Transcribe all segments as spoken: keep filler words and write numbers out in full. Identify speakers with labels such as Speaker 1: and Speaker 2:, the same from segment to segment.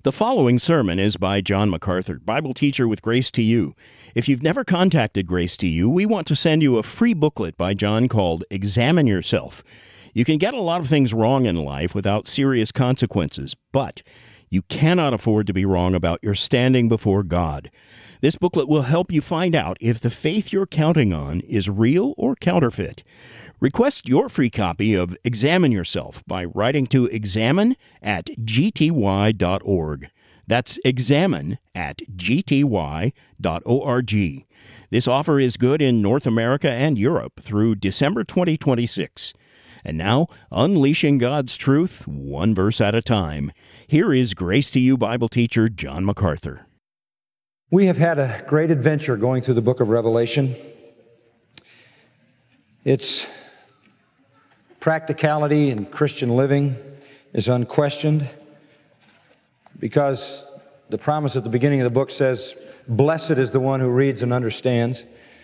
Speaker 1: The following sermon is by John MacArthur, Bible teacher with Grace to You. If you've never contacted Grace to You, we want to send you a free booklet by John called Examine Yourself. You can get a lot of things wrong in life without serious consequences, but you cannot afford to be wrong about your standing before God. This booklet will help you find out if the faith you're counting on is real or counterfeit. Request your free copy of Examine Yourself by writing to examine at g t y dot org. That's examine at g t y dot org. This offer is good in North America and Europe through December twenty twenty-six. And now, unleashing God's truth, one verse at a time. Here is Grace to You Bible teacher John MacArthur.
Speaker 2: We have had a great adventure going through the book of Revelation. Its practicality in Christian living is unquestioned because the promise at the beginning of the book says, "Blessed is the one who reads and understands."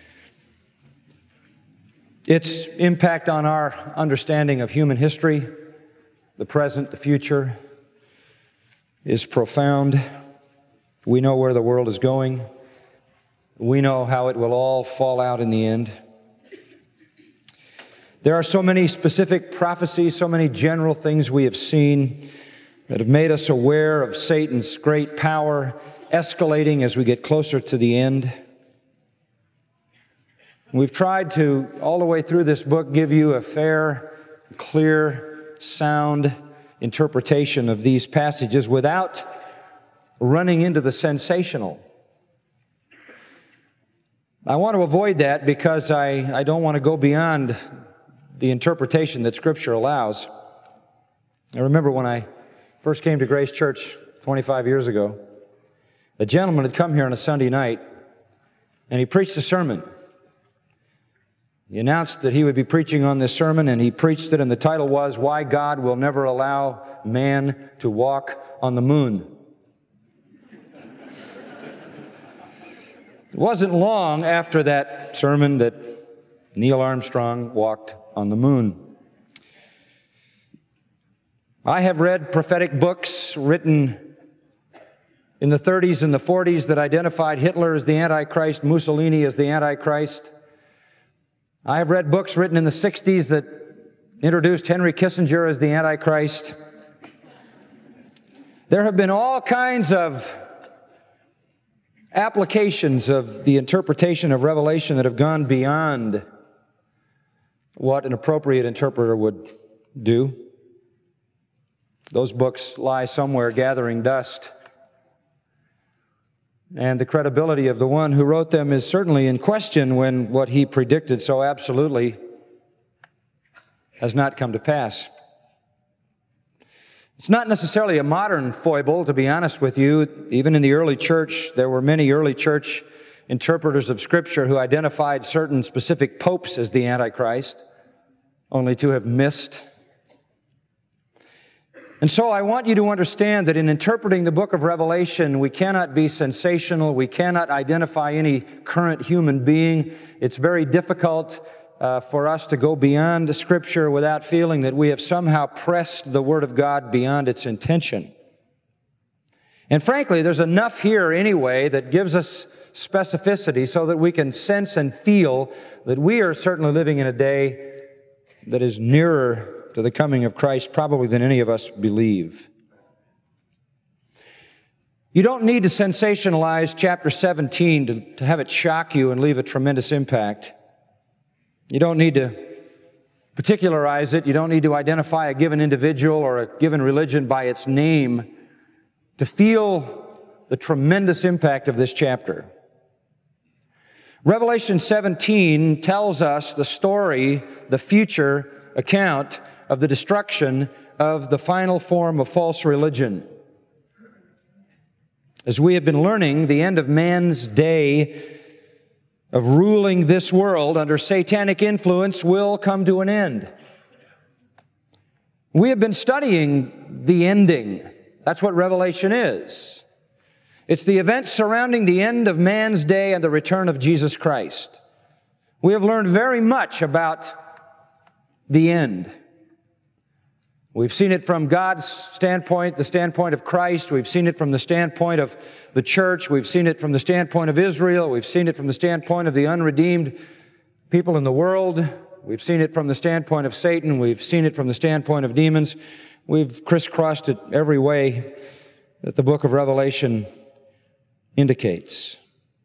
Speaker 2: Its impact on our understanding of human history, the present, the future, is profound. We know where the world is going. We know how it will all fall out in the end. There are so many specific prophecies, so many general things we have seen that have made us aware of Satan's great power escalating as we get closer to the end. We've tried to, all the way through this book, give you a fair, clear, sound interpretation of these passages without running into the sensational. I want to avoid that because I, I don't want to go beyond the interpretation that Scripture allows. I remember when I first came to Grace Church twenty-five years ago, a gentleman had come here on a Sunday night, and he preached a sermon. He announced that he would be preaching on this sermon, and he preached it, and the title was, "Why God Will Never Allow Man to Walk on the Moon." It wasn't long after that sermon that Neil Armstrong walked on the moon. I have read prophetic books written in the thirties and the forties that identified Hitler as the Antichrist, Mussolini as the Antichrist. I have read books written in the sixties that introduced Henry Kissinger as the Antichrist. There have been all kinds of applications of the interpretation of Revelation that have gone beyond what an appropriate interpreter would do. Those books lie somewhere gathering dust. And the credibility of the one who wrote them is certainly in question when what he predicted so absolutely has not come to pass. It's not necessarily a modern foible, to be honest with you. Even in the early church, there were many early church interpreters of Scripture who identified certain specific popes as the Antichrist, only to have missed. And so I want you to understand that in interpreting the book of Revelation, we cannot be sensational. We cannot identify any current human being. It's very difficult uh, for us to go beyond the Scripture without feeling that we have somehow pressed the Word of God beyond its intention. And frankly, there's enough here anyway that gives us specificity so that we can sense and feel that we are certainly living in a day that is nearer to the coming of Christ probably than any of us believe. You don't need to sensationalize chapter seventeen to, to have it shock you and leave a tremendous impact. You don't need to particularize it. You don't need to identify a given individual or a given religion by its name to feel the tremendous impact of this chapter. Revelation seventeen tells us the story, the future account of the destruction of the final form of false religion. As we have been learning, the end of man's day of ruling this world under satanic influence will come to an end. We have been studying the ending. That's what Revelation is. It's the events surrounding the end of man's day and the return of Jesus Christ. We have learned very much about the end. We've seen it from God's standpoint, the standpoint of Christ. We've seen it from the standpoint of the church. We've seen it from the standpoint of Israel. We've seen it from the standpoint of the unredeemed people in the world. We've seen it from the standpoint of Satan. We've seen it from the standpoint of demons. We've crisscrossed it every way that the book of Revelation indicates.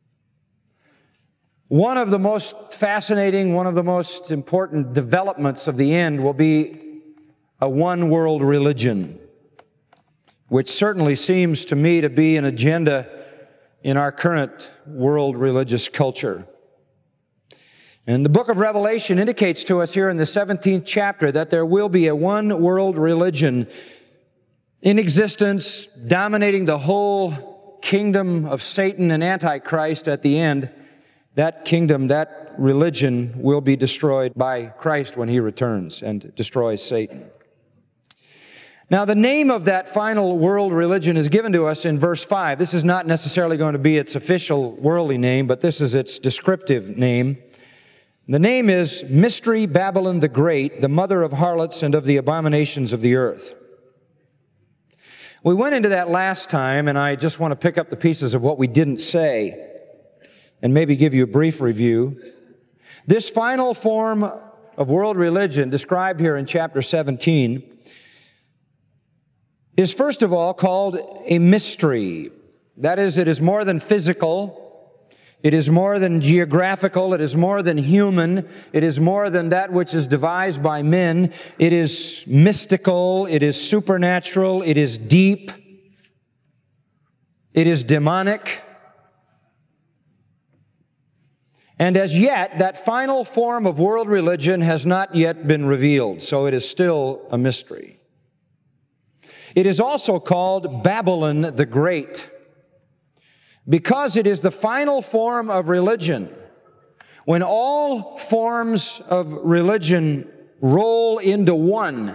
Speaker 2: One of the most fascinating, one of the most important developments of the end will be a one-world religion, which certainly seems to me to be an agenda in our current world religious culture. And the book of Revelation indicates to us here in the seventeenth chapter that there will be a one-world religion in existence, dominating the whole kingdom of Satan and Antichrist at the end. That kingdom, that religion will be destroyed by Christ when He returns and destroys Satan. Now, the name of that final world religion is given to us in verse five. This is not necessarily going to be its official worldly name, but this is its descriptive name. The name is Mystery Babylon the Great, the mother of harlots and of the abominations of the earth. We went into that last time, and I just want to pick up the pieces of what we didn't say and maybe give you a brief review. This final form of world religion described here in chapter seventeen is first of all called a mystery. That is, it is more than physical. It is more than geographical. It is more than human. It is more than that which is devised by men. It is mystical. It is supernatural. It is deep. It is demonic. And as yet, that final form of world religion has not yet been revealed, so it is still a mystery. It is also called Babylon the Great, because it is the final form of religion. When all forms of religion roll into one,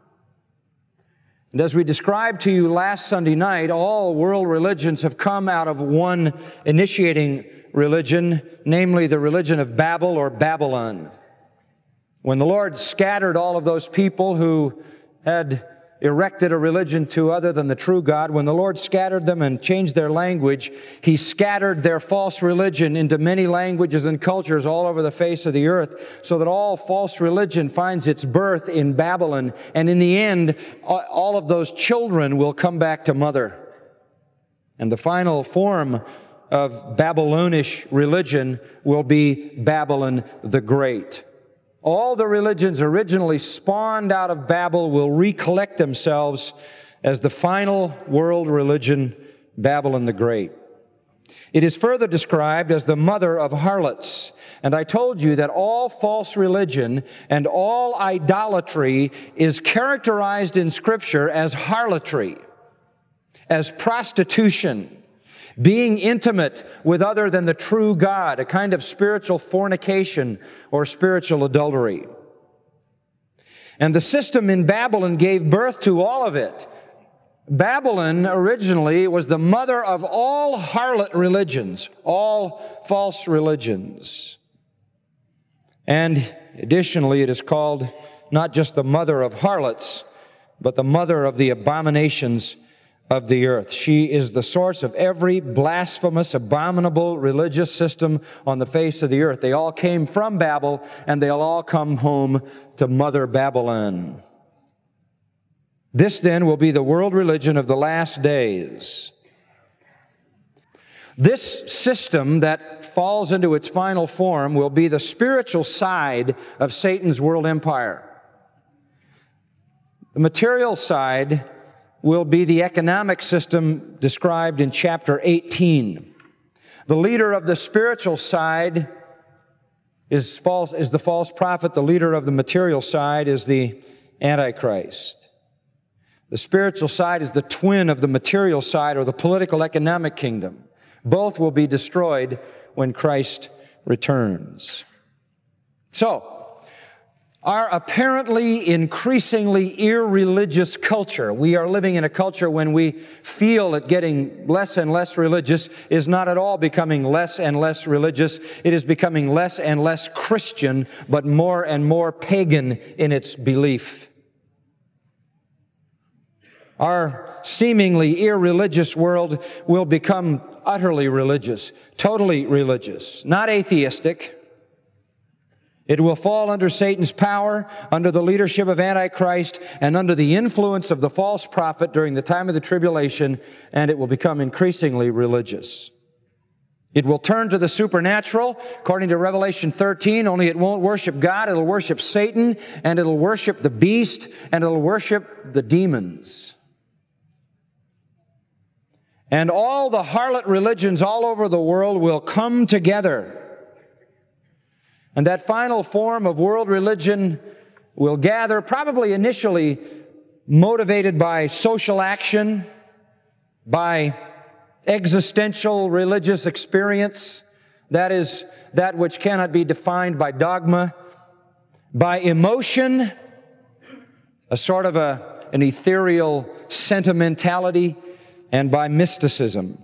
Speaker 2: and as we described to you last Sunday night, all world religions have come out of one initiating religion, namely the religion of Babel or Babylon. When the Lord scattered all of those people who had erected a religion to other than the true God, when the Lord scattered them and changed their language, He scattered their false religion into many languages and cultures all over the face of the earth, so that all false religion finds its birth in Babylon. And in the end, all of those children will come back to mother. And the final form of Babylonish religion will be Babylon the Great. All the religions originally spawned out of Babel will recollect themselves as the final world religion, Babylon the Great. It is further described as the mother of harlots. And I told you that all false religion and all idolatry is characterized in Scripture as harlotry, as prostitution, being intimate with other than the true God, a kind of spiritual fornication or spiritual adultery. And the system in Babylon gave birth to all of it. Babylon originally was the mother of all harlot religions, all false religions. And additionally, it is called not just the mother of harlots, but the mother of the abominations of the earth. She is the source of every blasphemous, abominable religious system on the face of the earth. They all came from Babel, and they'll all come home to Mother Babylon. This then will be the world religion of the last days. This system that falls into its final form will be the spiritual side of Satan's world empire. The material side will be the economic system described in chapter eighteen. The leader of the spiritual side is false, is the false prophet. The leader of the material side is the Antichrist. The spiritual side is the twin of the material side, or the political economic kingdom. Both will be destroyed when Christ returns. So, our apparently increasingly irreligious culture, we are living in a culture when we feel it getting less and less religious, is not at all becoming less and less religious. It is becoming less and less Christian, but more and more pagan in its belief. Our seemingly irreligious world will become utterly religious, totally religious, not atheistic. It will fall under Satan's power, under the leadership of Antichrist, and under the influence of the false prophet during the time of the tribulation, and it will become increasingly religious. It will turn to the supernatural, according to Revelation thirteen, only it won't worship God, it'll worship Satan, and it'll worship the beast, and it'll worship the demons. And all the harlot religions all over the world will come together. And that final form of world religion will gather, probably initially motivated by social action, by existential religious experience, that is, that which cannot be defined by dogma, by emotion, a sort of a, an ethereal sentimentality, and by mysticism.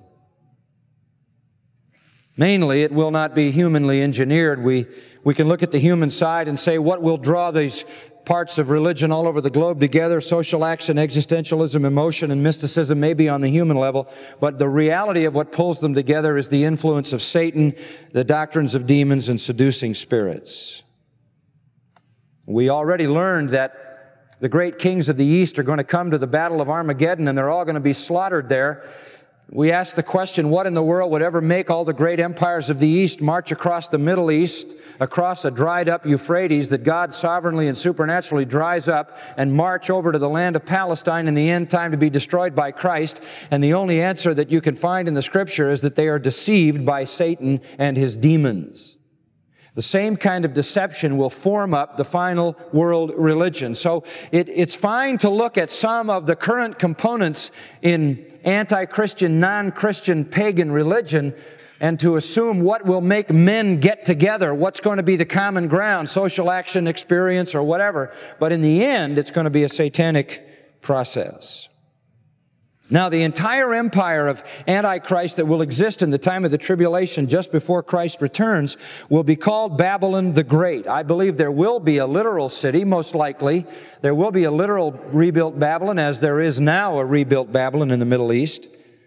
Speaker 2: Mainly, it will not be humanly engineered. We, we can look at the human side and say, what will draw these parts of religion all over the globe together? Social action, existentialism, emotion, and mysticism may be on the human level, but the reality of what pulls them together is the influence of Satan, the doctrines of demons, and seducing spirits. We already learned that the great kings of the East are going to come to the Battle of Armageddon, and they're all going to be slaughtered there. We ask the question, what in the world would ever make all the great empires of the East march across the Middle East, across a dried-up Euphrates that God sovereignly and supernaturally dries up, and march over to the land of Palestine in the end time to be destroyed by Christ? And the only answer that you can find in the Scripture is that they are deceived by Satan and his demons. The same kind of deception will form up the final world religion. So it, it's fine to look at some of the current components in anti-Christian, non-Christian, pagan religion and to assume what will make men get together, what's going to be the common ground, social action, experience, or whatever. But in the end, it's going to be a satanic process. Now, the entire empire of Antichrist that will exist in the time of the tribulation just before Christ returns will be called Babylon the Great. I believe there will be a literal city, most likely. There will be a literal rebuilt Babylon, as there is now a rebuilt Babylon in the Middle East.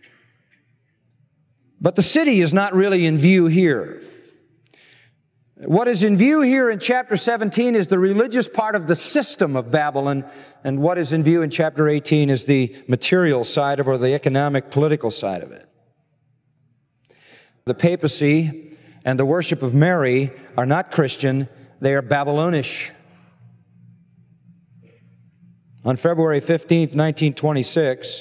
Speaker 2: But the city is not really in view here. What is in view here in chapter seventeen is the religious part of the system of Babylon, and what is in view in chapter eighteen is the material side of it, or the economic, political side of it. The papacy and the worship of Mary are not Christian, they are Babylonish. On February fifteenth, nineteen twenty-six,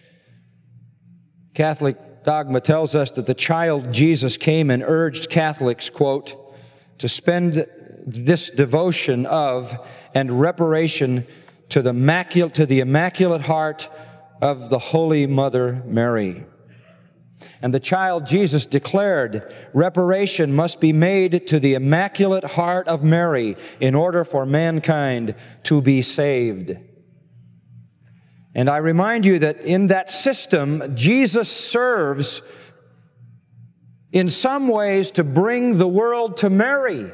Speaker 2: Catholic dogma tells us that the child Jesus came and urged Catholics, quote, to spend this devotion of and reparation to the immaculate, to the Immaculate Heart of the Holy Mother Mary. And the child Jesus declared reparation must be made to the Immaculate Heart of Mary in order for mankind to be saved. And I remind you that in that system, Jesus serves in some ways to bring the world to Mary.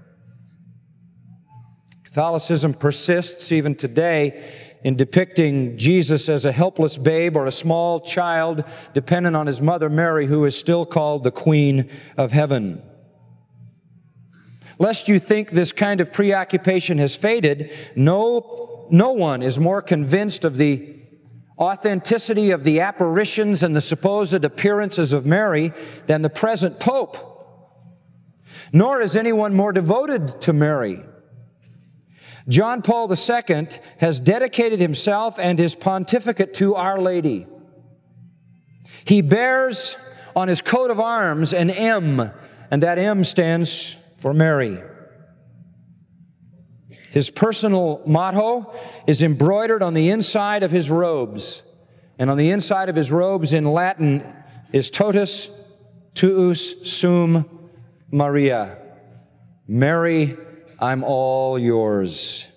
Speaker 2: Catholicism persists even today in depicting Jesus as a helpless babe or a small child dependent on his mother Mary, who is still called the Queen of Heaven. Lest you think this kind of preoccupation has faded, no, no one is more convinced of the authenticity of the apparitions and the supposed appearances of Mary than the present Pope. Nor is anyone more devoted to Mary. John Paul the Second has dedicated himself and his pontificate to Our Lady. He bears on his coat of arms an M, and that M stands for Mary. His personal motto is embroidered on the inside of his robes. And on the inside of his robes in Latin is Totus tuus sum Maria. Mary, I'm all yours.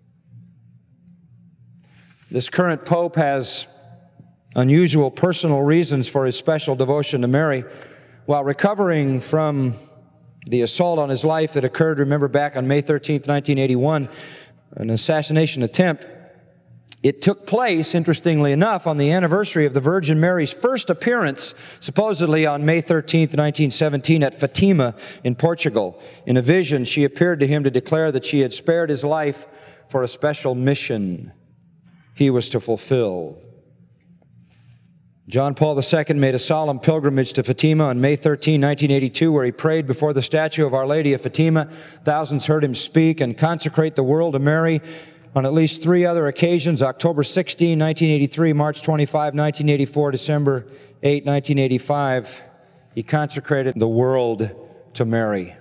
Speaker 2: This current pope has unusual personal reasons for his special devotion to Mary. While recovering from the assault on his life that occurred, remember, back on May thirteenth, nineteen eighty-one, an assassination attempt, It took place, interestingly enough, on the anniversary of the Virgin Mary's first appearance, supposedly on May thirteenth, nineteen seventeen, at Fatima in Portugal. In a vision, she appeared to him to declare that she had spared his life for a special mission he was to fulfill. John Paul the Second made a solemn pilgrimage to Fatima on May thirteenth, nineteen eighty-two, where he prayed before the statue of Our Lady of Fatima. Thousands heard him speak and consecrate the world to Mary. On at least three other occasions, October sixteenth, nineteen eighty-three, March twenty-fifth, nineteen eighty-four, December eighth, nineteen eighty-five, he consecrated the world to Mary.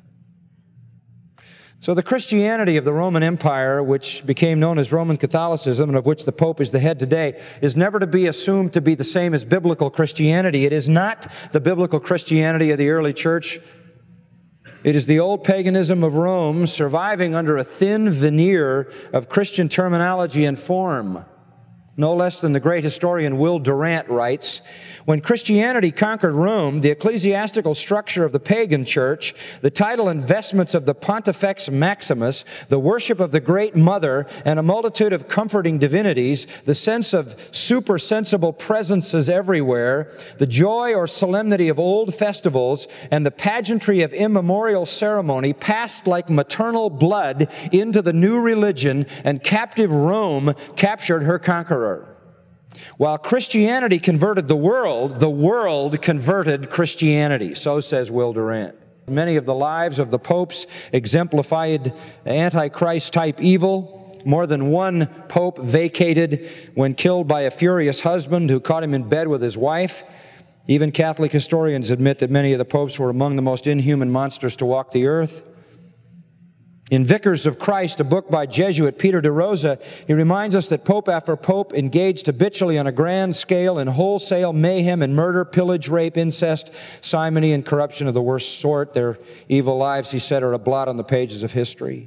Speaker 2: So the Christianity of the Roman Empire, which became known as Roman Catholicism, and of which the Pope is the head today, is never to be assumed to be the same as biblical Christianity. It is not the biblical Christianity of the early church. It is the old paganism of Rome surviving under a thin veneer of Christian terminology and form. No less than the great historian Will Durant writes, when Christianity conquered Rome, the ecclesiastical structure of the pagan church, the title and vestments of the Pontifex Maximus, the worship of the Great Mother, and a multitude of comforting divinities, the sense of supersensible presences everywhere, the joy or solemnity of old festivals, and the pageantry of immemorial ceremony passed like maternal blood into the new religion, and captive Rome captured her conqueror. While Christianity converted the world, the world converted Christianity. So says Will Durant. Many of the lives of the popes exemplified Antichrist-type evil. More than one pope vacated when killed by a furious husband who caught him in bed with his wife. Even Catholic historians admit that many of the popes were among the most inhuman monsters to walk the earth. In Vicars of Christ, a book by Jesuit Peter de Rosa, he reminds us that pope after pope engaged habitually on a grand scale in wholesale mayhem and murder, pillage, rape, incest, simony, and corruption of the worst sort. Their evil lives, he said, are a blot on the pages of history.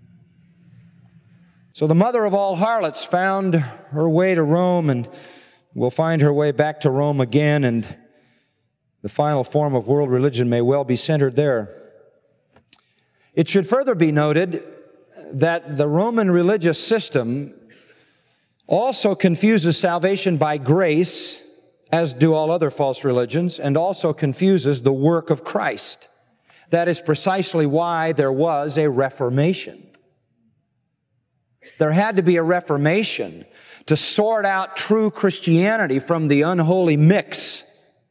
Speaker 2: So the mother of all harlots found her way to Rome and will find her way back to Rome again, and the final form of world religion may well be centered there. It should further be noted that the Roman religious system also confuses salvation by grace, as do all other false religions, and also confuses the work of Christ. That is precisely why there was a Reformation. There had to be a Reformation to sort out true Christianity from the unholy mix.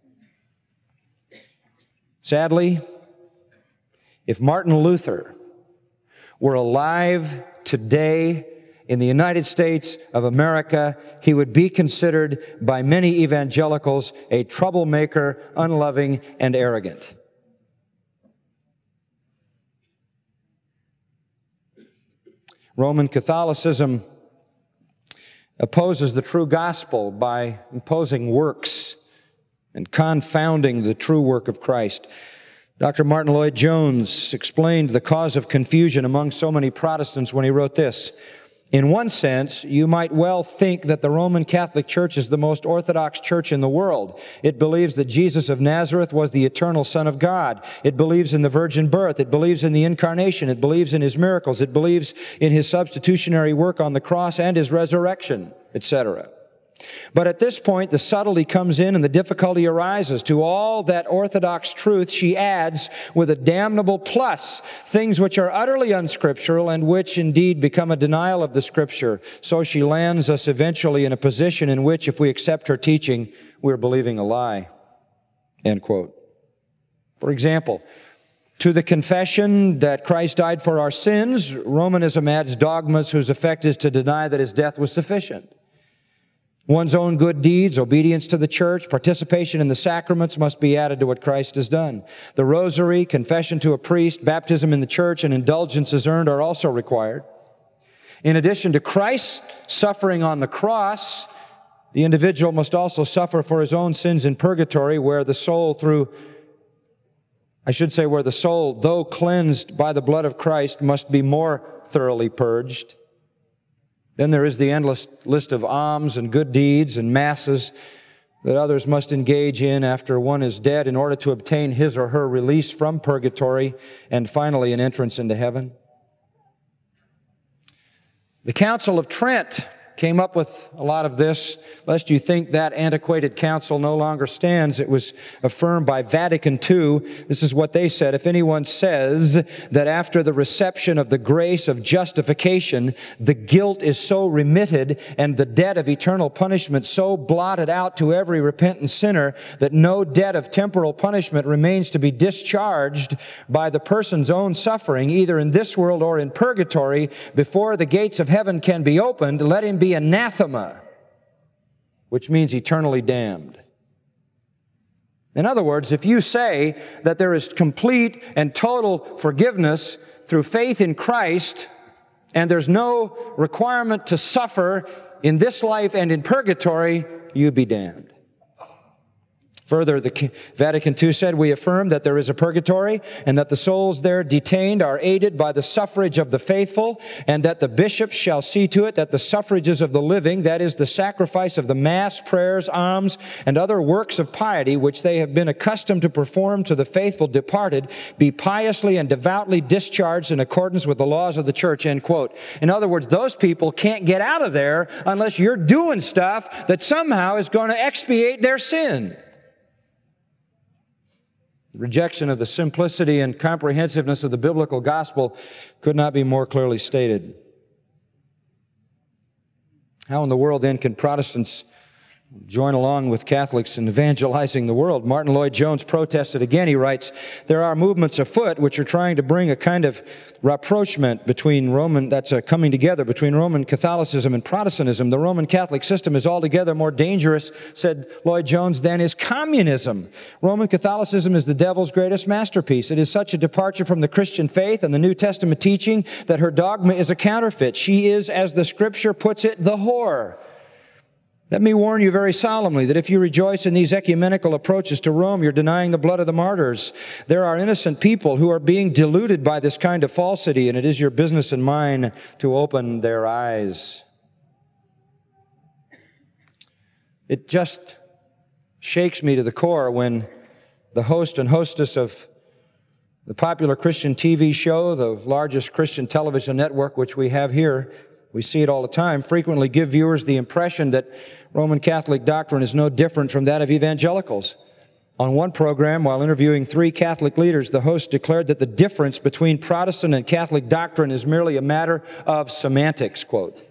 Speaker 2: Sadly, if Martin Luther were alive today in the United States of America, he would be considered by many evangelicals a troublemaker, unloving, and arrogant. Roman Catholicism opposes the true gospel by imposing works and confounding the true work of Christ. Doctor Martin Lloyd-Jones explained the cause of confusion among so many Protestants when he wrote this: in one sense, you might well think that the Roman Catholic Church is the most orthodox church in the world. It believes that Jesus of Nazareth was the eternal Son of God. It believes in the virgin birth. It believes in the incarnation. It believes in His miracles. It believes in His substitutionary work on the cross and His resurrection, et cetera. But at this point, the subtlety comes in and the difficulty arises. To all that orthodox truth, she adds with a damnable plus things which are utterly unscriptural and which indeed become a denial of the Scripture. So she lands us eventually in a position in which, if we accept her teaching, we're believing a lie. End quote. For example, to the confession that Christ died for our sins, Romanism adds dogmas whose effect is to deny that His death was sufficient. One's own good deeds, obedience to the church, participation in the sacraments must be added to what Christ has done. The rosary, confession to a priest, baptism in the church, and indulgences earned are also required. In addition to Christ's suffering on the cross, the individual must also suffer for his own sins in purgatory, where the soul through, I should say where the soul, though cleansed by the blood of Christ, must be more thoroughly purged. Then there is the endless list of alms and good deeds and masses that others must engage in after one is dead in order to obtain his or her release from purgatory and finally an entrance into heaven. The Council of Trent came up with a lot of this, lest you think that antiquated council no longer stands. It was affirmed by Vatican Two. This is what they said. If anyone says that after the reception of the grace of justification, the guilt is so remitted and the debt of eternal punishment so blotted out to every repentant sinner that no debt of temporal punishment remains to be discharged by the person's own suffering, either in this world or in purgatory, before the gates of heaven can be opened, let him be anathema, which means eternally damned. In other words, if you say that there is complete and total forgiveness through faith in Christ, and there's no requirement to suffer in this life and in purgatory, you be damned. Further, the Vatican Two said, we affirm that there is a purgatory and that the souls there detained are aided by the suffrage of the faithful, and that the bishops shall see to it that the suffrages of the living, that is, the sacrifice of the Mass, prayers, alms, and other works of piety which they have been accustomed to perform to the faithful departed, be piously and devoutly discharged in accordance with the laws of the church, end quote. In other words, those people can't get out of there unless you're doing stuff that somehow is going to expiate their sin. Rejection of the simplicity and comprehensiveness of the biblical gospel could not be more clearly stated. How in the world then can Protestants join along with Catholics in evangelizing the world? Martin Lloyd-Jones protested again. He writes, there are movements afoot which are trying to bring a kind of rapprochement between Roman, that's a coming together between Roman Catholicism and Protestantism. The Roman Catholic system is altogether more dangerous, said Lloyd-Jones, than is communism. Roman Catholicism is the devil's greatest masterpiece. It is such a departure from the Christian faith and the New Testament teaching that her dogma is a counterfeit. She is, as the Scripture puts it, the whore. Let me warn you very solemnly that if you rejoice in these ecumenical approaches to Rome, you're denying the blood of the martyrs. There are innocent people who are being deluded by this kind of falsity, and it is your business and mine to open their eyes. It just shakes me to the core when the host and hostess of the popular Christian T V show, the largest Christian television network which we have here, we see it all the time, frequently give viewers the impression that Roman Catholic doctrine is no different from that of evangelicals. On one program, while interviewing three Catholic leaders, the host declared that the difference between Protestant and Catholic doctrine is merely a matter of semantics, quote.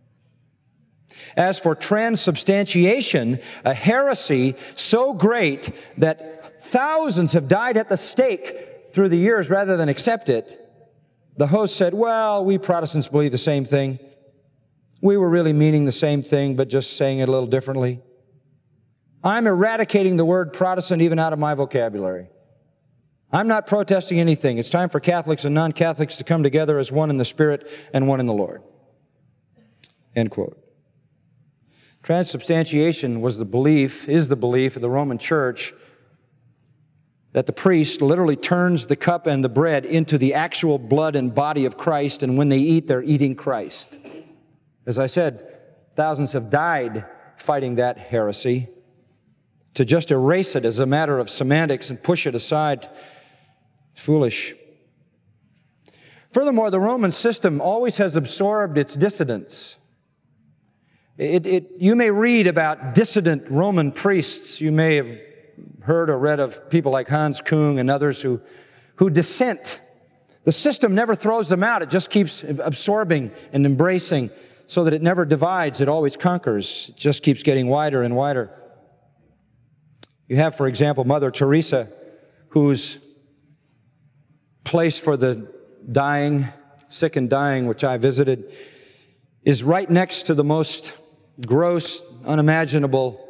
Speaker 2: As for transubstantiation, a heresy so great that thousands have died at the stake through the years rather than accept it, the host said, well, we Protestants believe the same thing. We were really meaning the same thing, but just saying it a little differently. I'm eradicating the word Protestant even out of my vocabulary. I'm not protesting anything. It's time for Catholics and non-Catholics to come together as one in the Spirit and one in the Lord. End quote. Transubstantiation was the belief, is the belief of the Roman Church that the priest literally turns the cup and the bread into the actual blood and body of Christ, and when they eat, they're eating Christ. As I said, thousands have died fighting that heresy. To just erase it as a matter of semantics and push it aside is foolish. Furthermore, the Roman system always has absorbed its dissidents. It, it, you may read about dissident Roman priests. You may have heard or read of people like Hans Küng and others who, who dissent. The system never throws them out. It just keeps absorbing and embracing so that it never divides. It always conquers. It just keeps getting wider and wider. You have, for example, Mother Teresa, whose place for the dying, sick and dying, which I visited, is right next to the most gross, unimaginable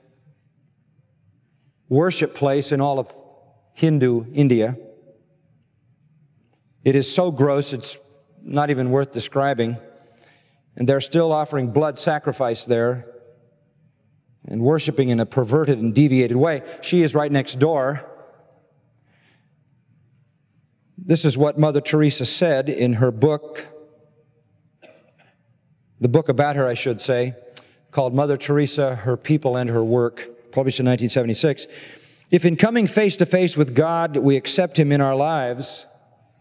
Speaker 2: worship place in all of Hindu India. It is so gross, it's not even worth describing. And they're still offering blood sacrifice there and worshiping in a perverted and deviated way. She is right next door. This is what Mother Teresa said in her book, the book about her, I should say, called Mother Teresa, Her People and Her Work, published in nineteen seventy-six. If in coming face to face with God we accept Him in our lives,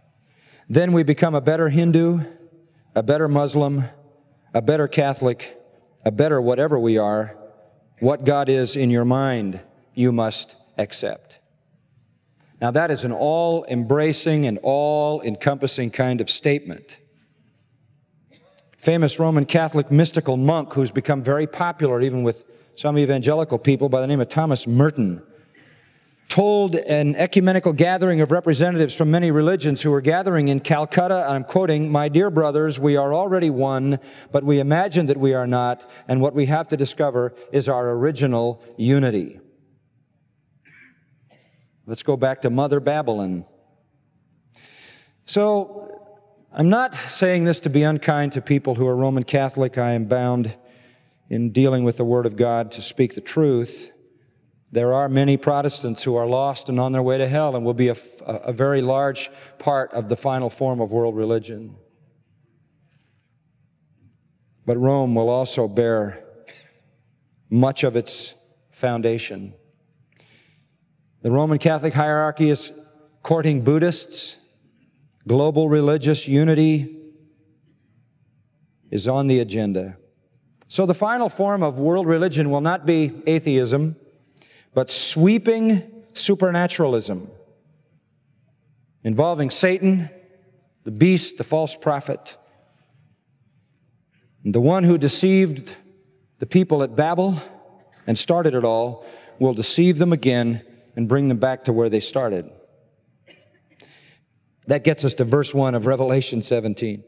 Speaker 2: then we become a better Hindu, a better Muslim, a better Catholic, a better whatever we are, what God is in your mind, you must accept. Now that is an all-embracing and all-encompassing kind of statement. Famous Roman Catholic mystical monk who's become very popular even with some evangelical people by the name of Thomas Merton told an ecumenical gathering of representatives from many religions who were gathering in Calcutta, and I'm quoting, "My dear brothers, we are already one, but we imagine that we are not, and what we have to discover is our original unity." Let's go back to Mother Babylon. So, I'm not saying this to be unkind to people who are Roman Catholic. I am bound in dealing with the Word of God to speak the truth. There are many Protestants who are lost and on their way to hell and will be a, a very large part of the final form of world religion. But Rome will also bear much of its foundation. The Roman Catholic hierarchy is courting Buddhists. Global religious unity is on the agenda. So the final form of world religion will not be atheism, but sweeping supernaturalism involving Satan, the beast, the false prophet, and the one who deceived the people at Babel and started it all will deceive them again and bring them back to where they started. That gets us to verse one of Revelation seventeen.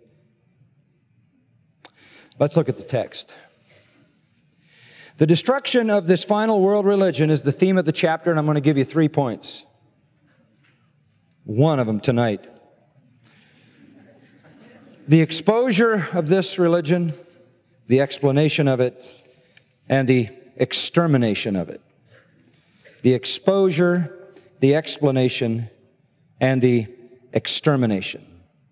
Speaker 2: Let's look at the text. The destruction of this final world religion is the theme of the chapter, and I'm going to give you three points. One of them tonight. The exposure of this religion, the explanation of it, and the extermination of it. The exposure, the explanation, and the extermination.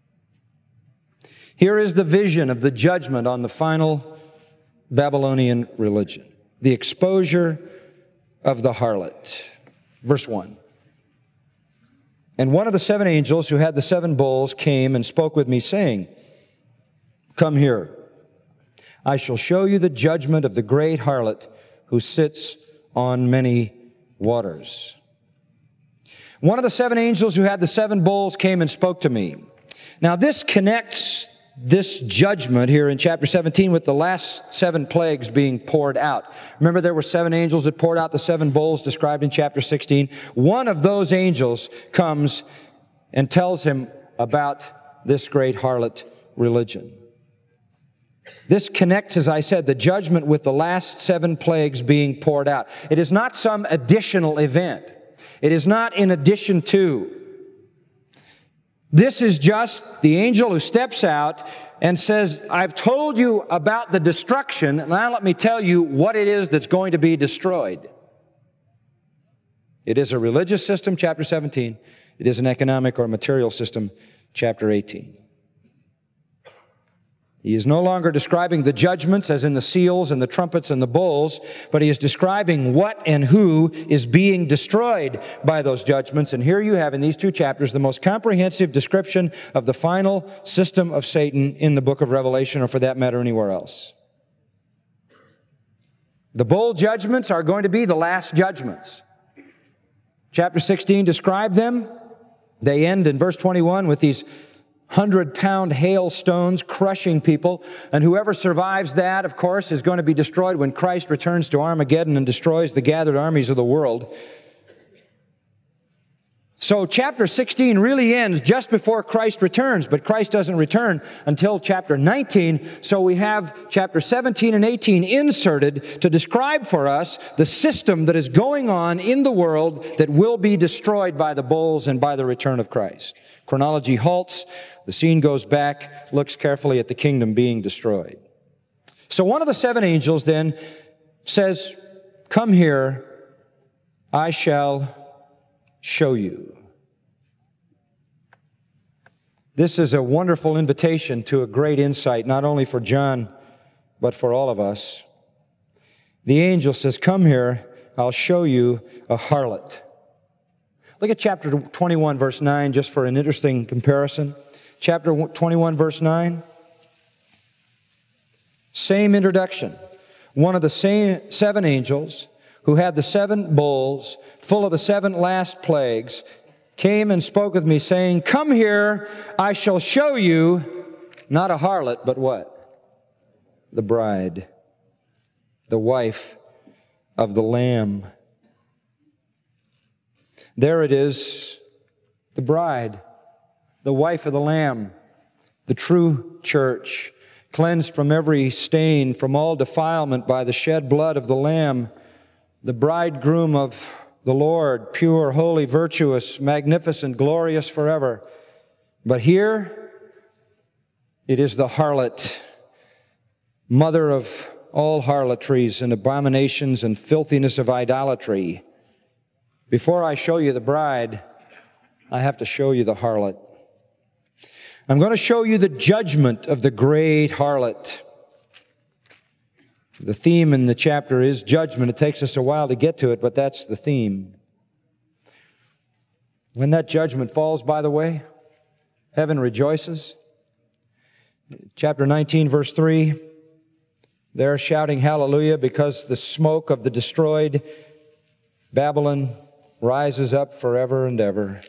Speaker 2: Here is the vision of the judgment on the final Babylonian religion. The exposure of the harlot. Verse one. And one of the seven angels who had the seven bowls came and spoke with me, saying, "Come here. I shall show you the judgment of the great harlot who sits on many waters." One of the seven angels who had the seven bowls came and spoke to me. Now this connects this judgment here in chapter seventeen with the last seven plagues being poured out. Remember, there were seven angels that poured out the seven bowls described in chapter sixteen. One of those angels comes and tells him about this great harlot religion. This connects, as I said, the judgment with the last seven plagues being poured out. It is not some additional event. It is not in addition to. This is just the angel who steps out and says, "I've told you about the destruction. Now let me tell you what it is that's going to be destroyed." It is a religious system, chapter seventeen. It is an economic or material system, chapter eighteen. He is no longer describing the judgments as in the seals and the trumpets and the bowls, but he is describing what and who is being destroyed by those judgments. And here you have in these two chapters the most comprehensive description of the final system of Satan in the book of Revelation, or for that matter anywhere else. The bowl judgments are going to be the last judgments. Chapter sixteen described them. They end in verse twenty-one with these hundred-pound hailstones crushing people. And whoever survives that, of course, is going to be destroyed when Christ returns to Armageddon and destroys the gathered armies of the world. So chapter sixteen really ends just before Christ returns, but Christ doesn't return until chapter nineteen. So we have chapter seventeen and eighteen inserted to describe for us the system that is going on in the world that will be destroyed by the bowls and by the return of Christ. Chronology halts. The scene goes back, looks carefully at the kingdom being destroyed. So one of the seven angels then says, "Come here, I shall show you." This is a wonderful invitation to a great insight, not only for John, but for all of us. The angel says, "Come here, I'll show you a harlot." Look at chapter twenty-one, verse nine, just for an interesting comparison. Chapter twenty-one, verse nine. Same introduction. one of the same seven angels who had the seven bowls full of the seven last plagues came and spoke with me, saying, "Come here, I shall show you," not a harlot, but what? The bride, the wife of the Lamb. There it is, the bride, the wife of the Lamb, the true church, cleansed from every stain, from all defilement by the shed blood of the Lamb, the bridegroom of the Lord, pure, holy, virtuous, magnificent, glorious forever. But here, it is the harlot, mother of all harlotries and abominations and filthiness of idolatry. Before I show you the bride, I have to show you the harlot. I'm going to show you the judgment of the great harlot. The theme in the chapter is judgment. It takes us a while to get to it, but that's the theme. When that judgment falls, by the way, heaven rejoices. Chapter nineteen, verse three, they're shouting hallelujah because the smoke of the destroyed Babylon rises up forever and ever.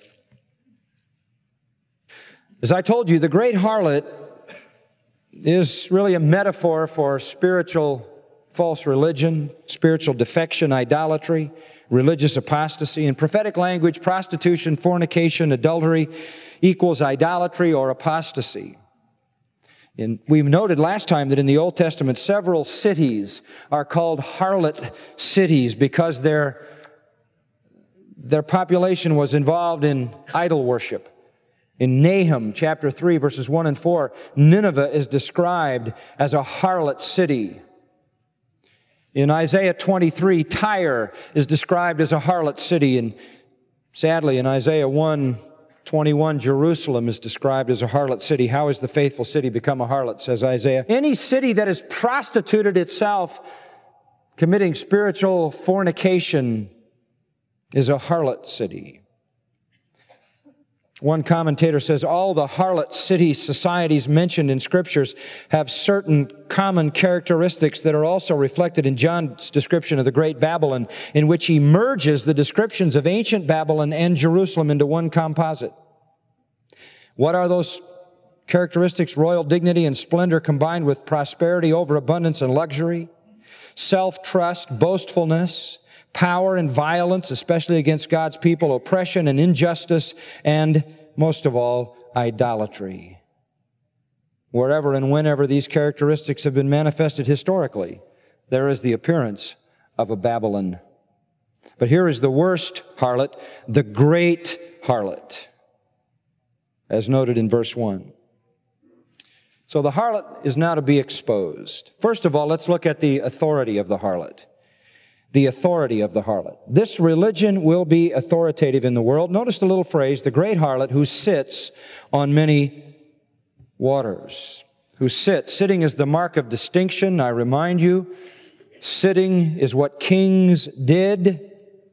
Speaker 2: As I told you, the great harlot is really a metaphor for spiritual false religion, spiritual defection, idolatry, religious apostasy. In prophetic language, prostitution, fornication, adultery equals idolatry or apostasy. And we've noted last time that in the Old Testament, several cities are called harlot cities because their, their population was involved in idol worship. In Nahum chapter three, verses one and four, Nineveh is described as a harlot city. In Isaiah twenty-three, Tyre is described as a harlot city. And sadly, in Isaiah one twenty-one, Jerusalem is described as a harlot city. How has the faithful city become a harlot, says Isaiah? Any city that has prostituted itself, committing spiritual fornication, is a harlot city. One commentator says all the harlot city societies mentioned in Scriptures have certain common characteristics that are also reflected in John's description of the Great Babylon, in which he merges the descriptions of ancient Babylon and Jerusalem into one composite. What are those characteristics? Royal dignity and splendor combined with prosperity, overabundance, and luxury, self-trust, boastfulness, power and violence, especially against God's people, oppression and injustice, and most of all, idolatry. Wherever and whenever these characteristics have been manifested historically, there is the appearance of a Babylon. But here is the worst harlot, the great harlot, as noted in verse one. So the harlot is now to be exposed. First of all, let's look at the authority of the harlot. The authority of the harlot. This religion will be authoritative in the world. Notice the little phrase, the great harlot who sits on many waters. Who sits. Sitting is the mark of distinction. I remind you, sitting is what kings did.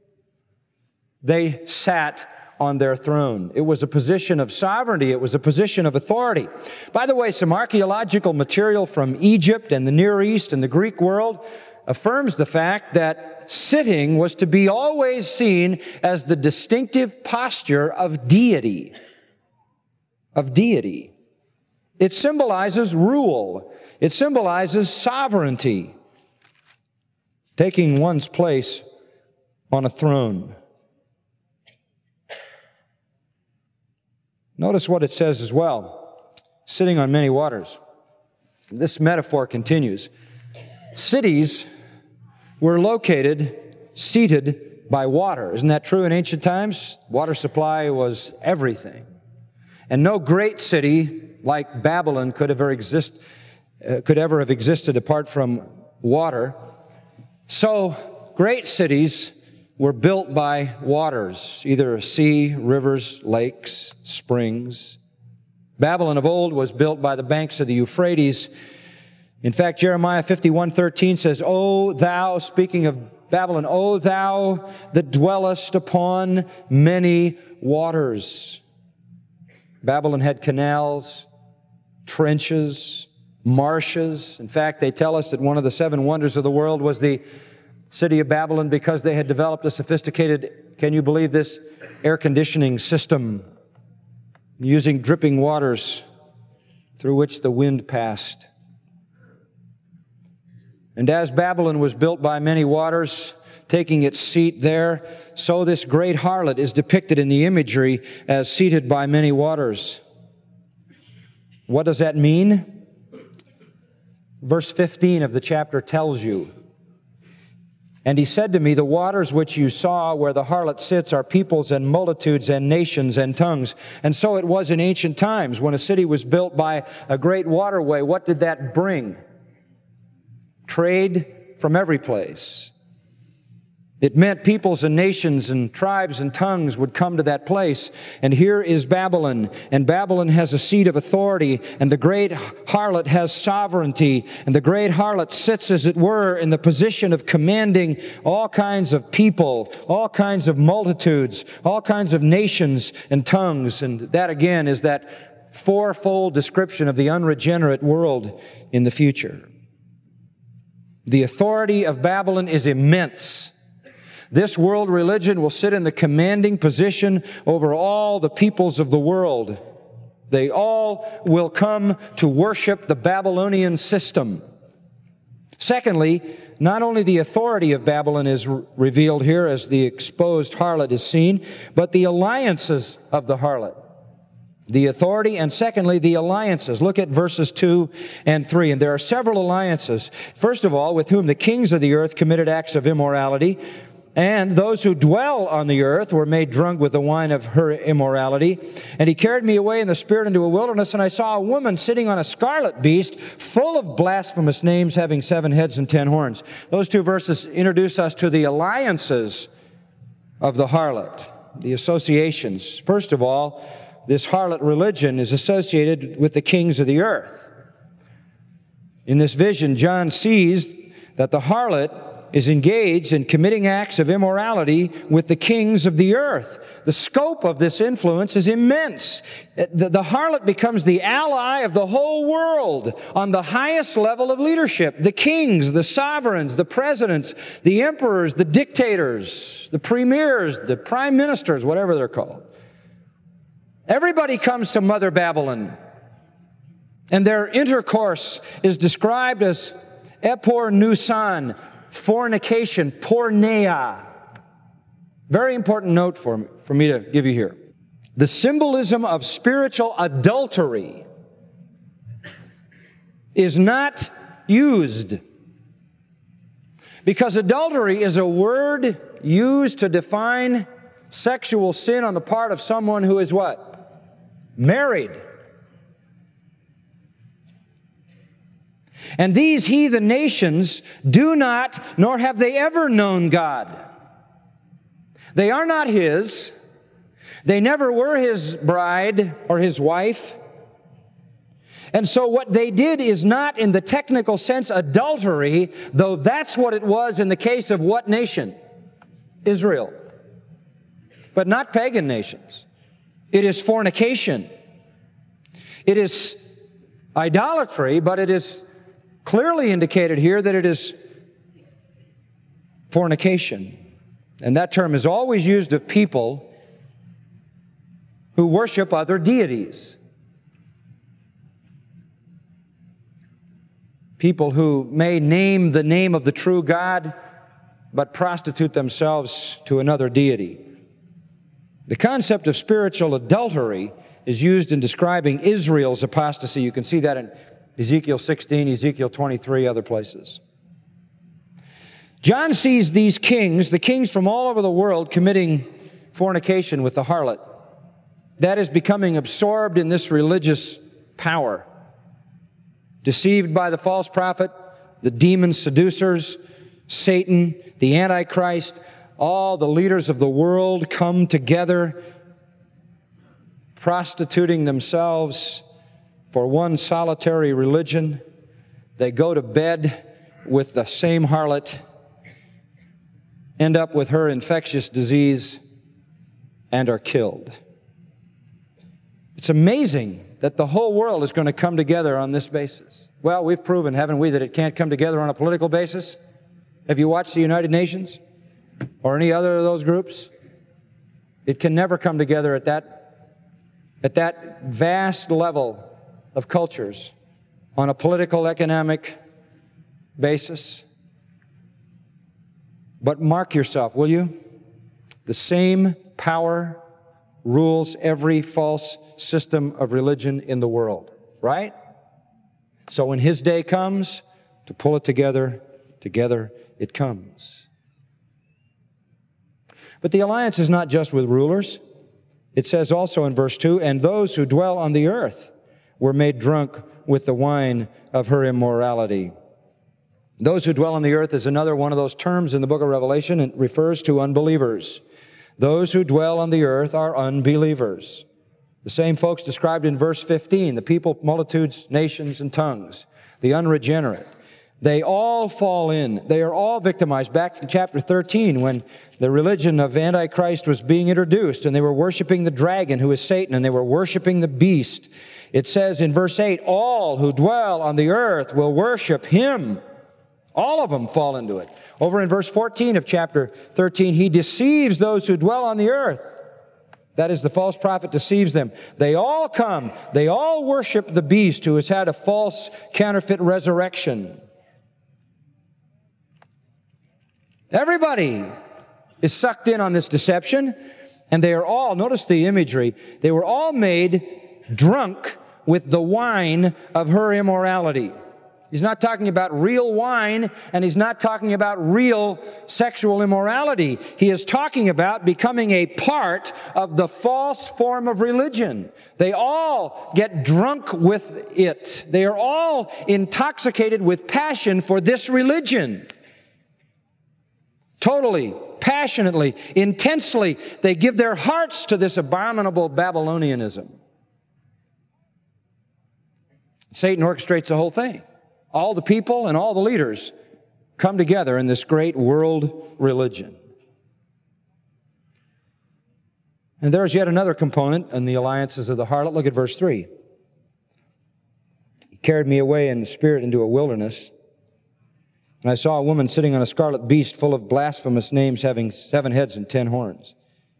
Speaker 2: They sat on their throne. It was a position of sovereignty. It was a position of authority. By the way, some archaeological material from Egypt and the Near East and the Greek world affirms the fact that sitting was to be always seen as the distinctive posture of deity. Of deity. It symbolizes rule. It symbolizes sovereignty. Taking one's place on a throne. Notice what it says as well. Sitting on many waters. This metaphor continues. Cities were located, seated by water. Isn't that true in ancient times? Water supply was everything. And no great city like Babylon could ever exist, uh, could ever have existed apart from water. So great cities were built by waters, either sea, rivers, lakes, springs. Babylon of old was built by the banks of the Euphrates. In fact, Jeremiah fifty-one thirteen says, O thou, speaking of Babylon, O thou that dwellest upon many waters. Babylon had canals, trenches, marshes. In fact, they tell us that one of the seven wonders of the world was the city of Babylon because they had developed a sophisticated, can you believe this, air conditioning system using dripping waters through which the wind passed. And as Babylon was built by many waters, taking its seat there, so this great harlot is depicted in the imagery as seated by many waters. What does that mean? Verse fifteen of the chapter tells you. And he said to me, the waters which you saw where the harlot sits are peoples and multitudes and nations and tongues. And so it was in ancient times when a city was built by a great waterway. What did that bring? Trade from every place. It meant peoples and nations and tribes and tongues would come to that place. And here is Babylon. And Babylon has a seat of authority. And the great harlot has sovereignty. And the great harlot sits, as it were, in the position of commanding all kinds of people, all kinds of multitudes, all kinds of nations and tongues. And that, again, is that fourfold description of the unregenerate world in the future. The authority of Babylon is immense. This world religion will sit in the commanding position over all the peoples of the world. They all will come to worship the Babylonian system. Secondly, not only the authority of Babylon is re- revealed here as the exposed harlot is seen, but the alliances of the harlot. The authority, and secondly, the alliances. Look at verses two and three. And there are several alliances. First of all, with whom the kings of the earth committed acts of immorality, and those who dwell on the earth were made drunk with the wine of her immorality. And he carried me away in the spirit into a wilderness, and I saw a woman sitting on a scarlet beast, full of blasphemous names, having seven heads and ten horns. Those two verses introduce us to the alliances of the harlot, the associations. First of all, this harlot religion is associated with the kings of the earth. In this vision, John sees that the harlot is engaged in committing acts of immorality with the kings of the earth. The scope of this influence is immense. The, the harlot becomes the ally of the whole world on the highest level of leadership. The kings, the sovereigns, the presidents, the emperors, the dictators, the premiers, the prime ministers, whatever they're called. Everybody comes to Mother Babylon, and their intercourse is described as epornusan, fornication, porneia. Very important note for me, for me to give you here. The symbolism of spiritual adultery is not used, because adultery is a word used to define sexual sin on the part of someone who is what? Married. And these heathen nations do not, nor have they ever known God. They are not His. They never were His bride or His wife. And so what they did is not, in the technical sense, adultery, though that's what it was in the case of what nation? Israel. But not pagan nations. It is fornication. It is idolatry, but it is clearly indicated here that it is fornication. And that term is always used of people who worship other deities. People who may name the name of the true God, but prostitute themselves to another deity. The concept of spiritual adultery is used in describing Israel's apostasy. You can see that in Ezekiel sixteen, Ezekiel twenty-three, other places. John sees these kings, the kings from all over the world, committing fornication with the harlot. That is becoming absorbed in this religious power. Deceived by the false prophet, the demon seducers, Satan, the Antichrist, all the leaders of the world come together, prostituting themselves for one solitary religion. They go to bed with the same harlot, end up with her infectious disease, and are killed. It's amazing that the whole world is going to come together on this basis. Well, we've proven, haven't we, that it can't come together on a political basis? Have you watched the United Nations or any other of those groups? It can never come together at that, at that vast level of cultures on a political, economic basis. But mark yourself, will you? The same power rules every false system of religion in the world, right? So when His day comes to pull it together, together it comes. But the alliance is not just with rulers. It says also in verse two, and those who dwell on the earth were made drunk with the wine of her immorality. Those who dwell on the earth is another one of those terms in the book of Revelation. It refers to unbelievers. Those who dwell on the earth are unbelievers. The same folks described in verse fifteen, the people, multitudes, nations, and tongues, the unregenerate. They all fall in. They are all victimized. Back in chapter thirteen, when the religion of Antichrist was being introduced, and they were worshiping the dragon, who is Satan, and they were worshiping the beast, it says in verse eight, all who dwell on the earth will worship him. All of them fall into it. Over in verse fourteen of chapter thirteen, he deceives those who dwell on the earth. That is, the false prophet deceives them. They all come. They all worship the beast who has had a false counterfeit resurrection. Everybody is sucked in on this deception, and they are all, notice the imagery, they were all made drunk with the wine of her immorality. He's not talking about real wine, and he's not talking about real sexual immorality. He is talking about becoming a part of the false form of religion. They all get drunk with it. They are all intoxicated with passion for this religion. Totally, passionately, intensely, they give their hearts to this abominable Babylonianism. Satan orchestrates the whole thing. All the people and all the leaders come together in this great world religion. And there's yet another component in the alliances of the harlot. Look at verse three. He carried me away in the spirit into a wilderness, and I saw a woman sitting on a scarlet beast full of blasphemous names, having seven heads and ten horns.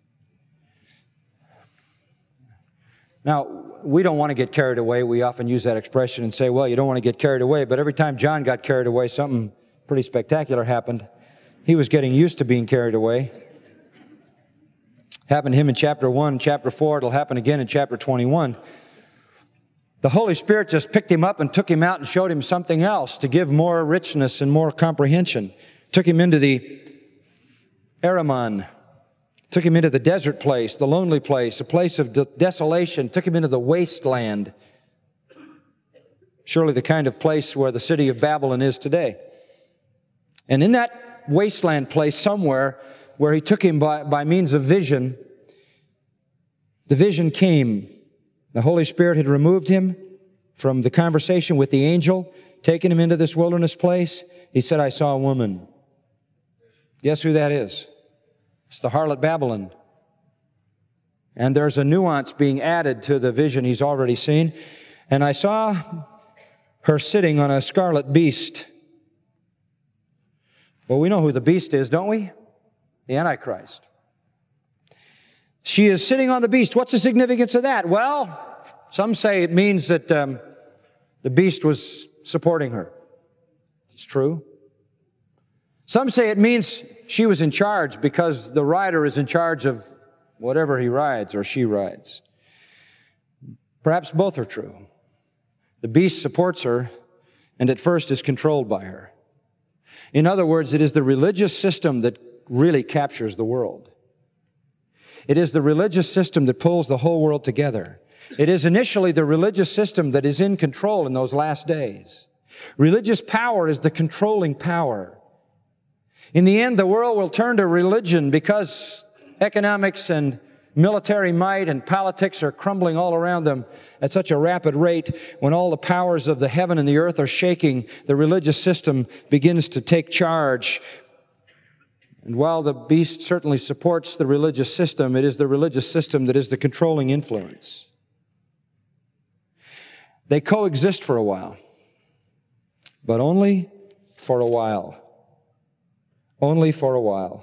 Speaker 2: Now, we don't want to get carried away. We often use that expression and say, well, you don't want to get carried away. But every time John got carried away, something pretty spectacular happened. He was getting used to being carried away. Happened to him in chapter one, chapter four. It'll happen again in chapter twenty-one. The Holy Spirit just picked him up and took him out and showed him something else to give more richness and more comprehension. Took him into the Aramon. Took him into the desert place, the lonely place, a place of de- desolation. Took him into the wasteland. Surely the kind of place where the city of Babylon is today. And in that wasteland place somewhere where he took him by, by means of vision, the vision came. The Holy Spirit had removed him from the conversation with the angel, taken him into this wilderness place. He said, I saw a woman. Guess who that is? It's the harlot Babylon. And there's a nuance being added to the vision he's already seen. And I saw her sitting on a scarlet beast. Well, we know who the beast is, don't we? The Antichrist. She is sitting on the beast. What's the significance of that? Well, some say it means that um, the beast was supporting her. It's true. Some say it means she was in charge because the rider is in charge of whatever he rides or she rides. Perhaps both are true. The beast supports her and at first is controlled by her. In other words, it is the religious system that really captures the world. It is the religious system that pulls the whole world together. It is initially the religious system that is in control in those last days. Religious power is the controlling power. In the end, the world will turn to religion because economics and military might and politics are crumbling all around them at such a rapid rate. When all the powers of the heaven and the earth are shaking, the religious system begins to take charge. And while the beast certainly supports the religious system, it is the religious system that is the controlling influence. They coexist for a while, but only for a while. Only for a while.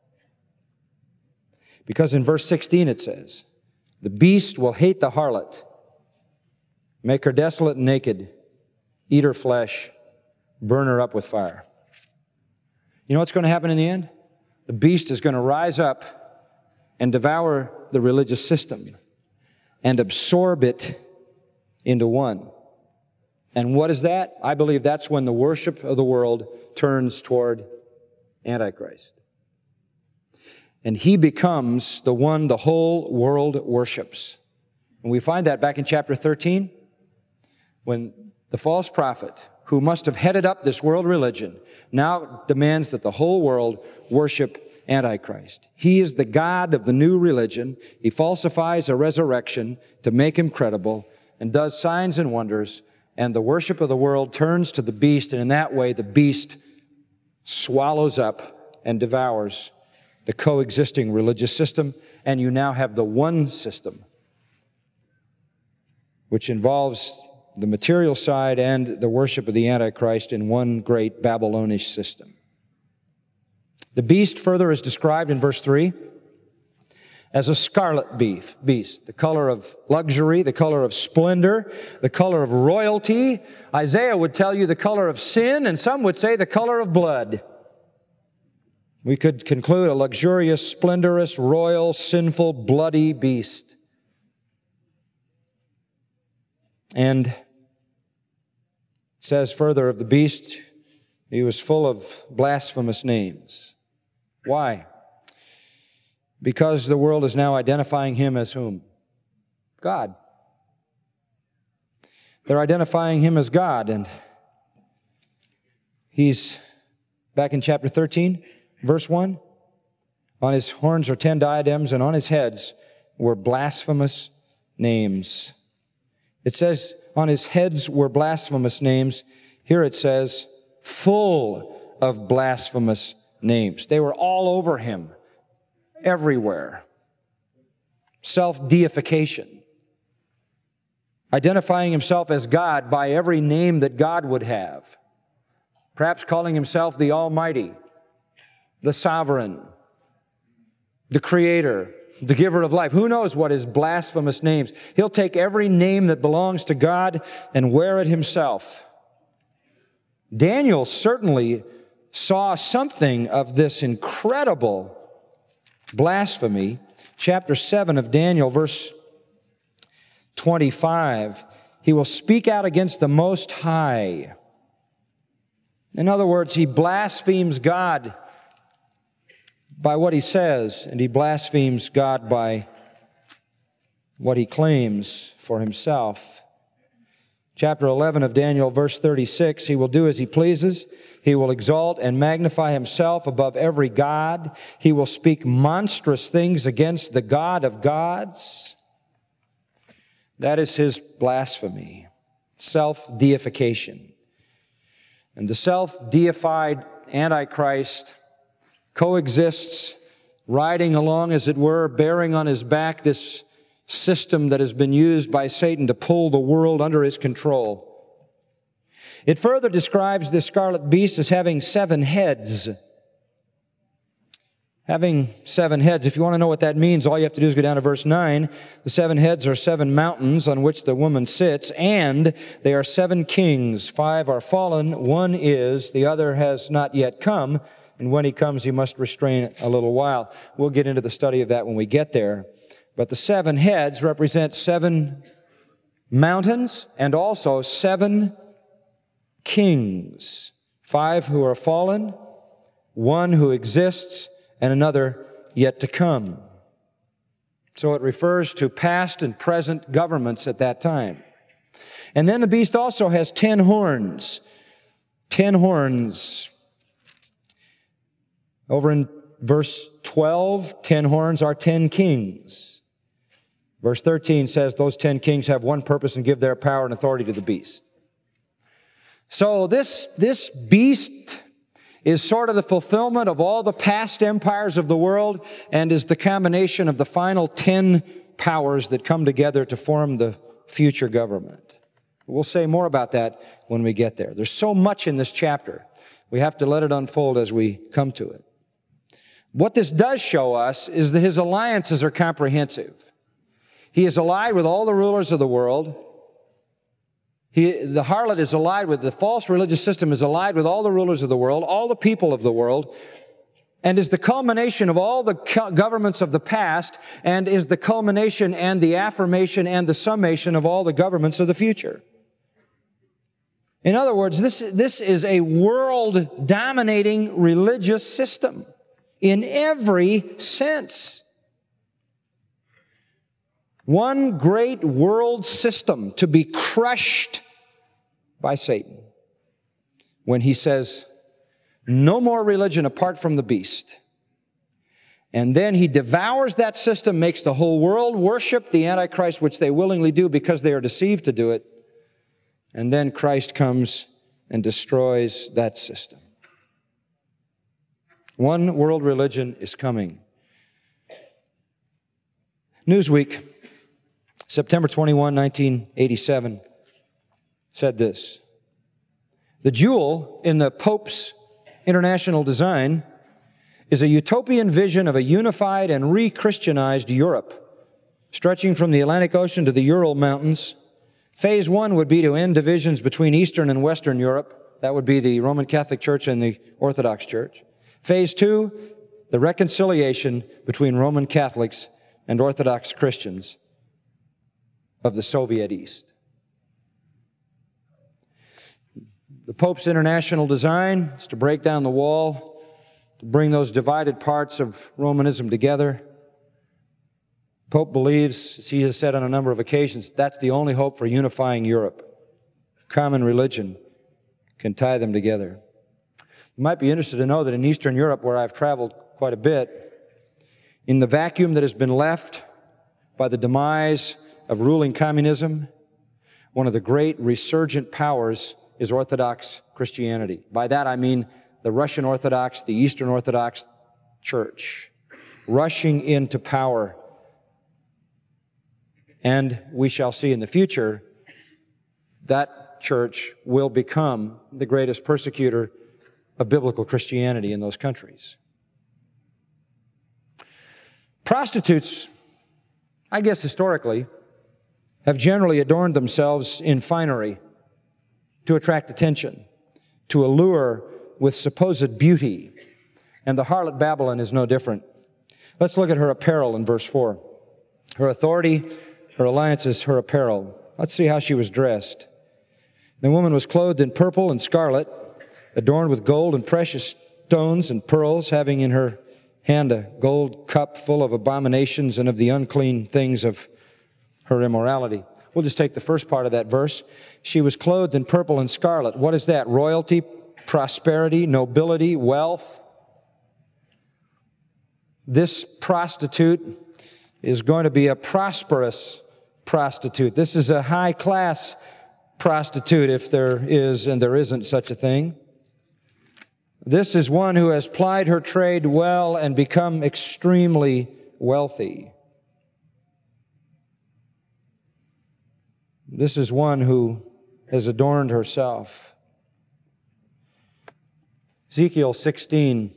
Speaker 2: Because in verse sixteen it says, the beast will hate the harlot, make her desolate and naked, eat her flesh, burn her up with fire. You know what's going to happen in the end? The beast is going to rise up and devour the religious system and absorb it into one. And what is that? I believe that's when the worship of the world turns toward Antichrist. And he becomes the one the whole world worships. And we find that back in chapter thirteen, when the false prophet, who must have headed up this world religion, now demands that the whole world worship Antichrist. He is the God of the new religion. He falsifies a resurrection to make him credible and does signs and wonders, and the worship of the world turns to the beast, and in that way the beast swallows up and devours the coexisting religious system, and you now have the one system, which involves the material side and the worship of the Antichrist in one great Babylonish system. The beast further is described in verse three as a scarlet beef, beast, the color of luxury, the color of splendor, the color of royalty. Isaiah would tell you the color of sin, and some would say the color of blood. We could conclude a luxurious, splendorous, royal, sinful, bloody beast. And it says further of the beast, he was full of blasphemous names. Why? Because the world is now identifying him as whom? God. They're identifying him as God, and he's, back in chapter thirteen, verse one, on his horns are ten diadems, and on his heads were blasphemous names. It says on his heads were blasphemous names. Here it says full of blasphemous names. They were all over him, everywhere. Self-deification. Identifying himself as God by every name that God would have. Perhaps calling himself the Almighty, the Sovereign, the Creator, the Giver of life. Who knows what his blasphemous names? He'll take every name that belongs to God and wear it himself. Daniel certainly saw something of this incredible blasphemy. Chapter seven of Daniel, verse twenty-five. He will speak out against the Most High. In other words, he blasphemes God by what he says, and he blasphemes God by what he claims for himself. Chapter eleven of Daniel, verse thirty-six, he will do as he pleases. He will exalt and magnify himself above every god. He will speak monstrous things against the God of gods. That is his blasphemy, self-deification. And the self-deified Antichrist coexists, riding along, as it were, bearing on his back this system that has been used by Satan to pull the world under his control. It further describes this scarlet beast as having seven heads. Having seven heads. If you want to know what that means, all you have to do is go down to verse nine. The seven heads are seven mountains on which the woman sits, and they are seven kings. Five are fallen, one is, the other has not yet come, and when he comes, he must restrain a little while. We'll get into the study of that when we get there. But the seven heads represent seven mountains and also seven kings. Five who are fallen, one who exists, and another yet to come. So it refers to past and present governments at that time. And then the beast also has ten horns. Ten horns. Over in verse twelve, ten horns are ten kings. Verse thirteen says those ten kings have one purpose and give their power and authority to the beast. So this, this beast is sort of the fulfillment of all the past empires of the world and is the combination of the final ten powers that come together to form the future government. We'll say more about that when we get there. There's so much in this chapter. We have to let it unfold as we come to it. What this does show us is that his alliances are comprehensive. He is allied with all the rulers of the world. He, the harlot is allied with, the false religious system is allied with all the rulers of the world, all the people of the world, and is the culmination of all the governments of the past, and is the culmination and the affirmation and the summation of all the governments of the future. In other words, this, this is a world-dominating religious system in every sense. One great world system to be crushed by Satan when he says, no more religion apart from the beast. And then he devours that system, makes the whole world worship the Antichrist, which they willingly do because they are deceived to do it. And then Christ comes and destroys that system. One world religion is coming. Newsweek, September twenty-first, nineteen eighty-seven, said this: the jewel in the Pope's international design is a utopian vision of a unified and re-Christianized Europe, stretching from the Atlantic Ocean to the Ural Mountains. Phase one would be to end divisions between Eastern and Western Europe. That would be the Roman Catholic Church and the Orthodox Church. Phase two, the reconciliation between Roman Catholics and Orthodox Christians of the Soviet East. The Pope's international design is to break down the wall, to bring those divided parts of Romanism together. Pope believes, as he has said on a number of occasions, that's the only hope for unifying Europe. Common religion can tie them together. You might be interested to know that in Eastern Europe, where I've traveled quite a bit, in the vacuum that has been left by the demise of ruling communism, one of the great resurgent powers is Orthodox Christianity. By that I mean the Russian Orthodox, the Eastern Orthodox Church, rushing into power. And we shall see in the future that church will become the greatest persecutor of biblical Christianity in those countries. Prostitutes, I guess historically, have generally adorned themselves in finery to attract attention, to allure with supposed beauty. And the harlot Babylon is no different. Let's look at her apparel in verse four. Her authority, her alliances, her apparel. Let's see how she was dressed. The woman was clothed in purple and scarlet, adorned with gold and precious stones and pearls, having in her hand a gold cup full of abominations and of the unclean things of her immorality. We'll just take the first part of that verse. She was clothed in purple and scarlet. What is that? Royalty, prosperity, nobility, wealth. This prostitute is going to be a prosperous prostitute. This is a high-class prostitute, if there is and there isn't such a thing. This is one who has plied her trade well and become extremely wealthy. This is one who has adorned herself. Ezekiel sixteen.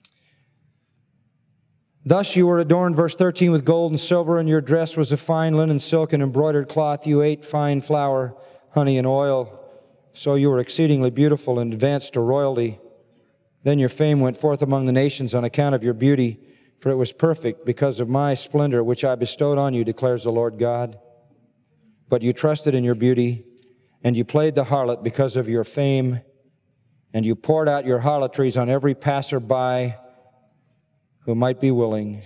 Speaker 2: Thus you were adorned, verse thirteen, with gold and silver, and your dress was of fine linen, silk, and embroidered cloth. You ate fine flour, honey, and oil. So you were exceedingly beautiful and advanced to royalty. Then your fame went forth among the nations on account of your beauty, for it was perfect because of my splendor, which I bestowed on you, declares the Lord God. But you trusted in your beauty, and you played the harlot because of your fame, and you poured out your harlotries on every passerby who might be willing.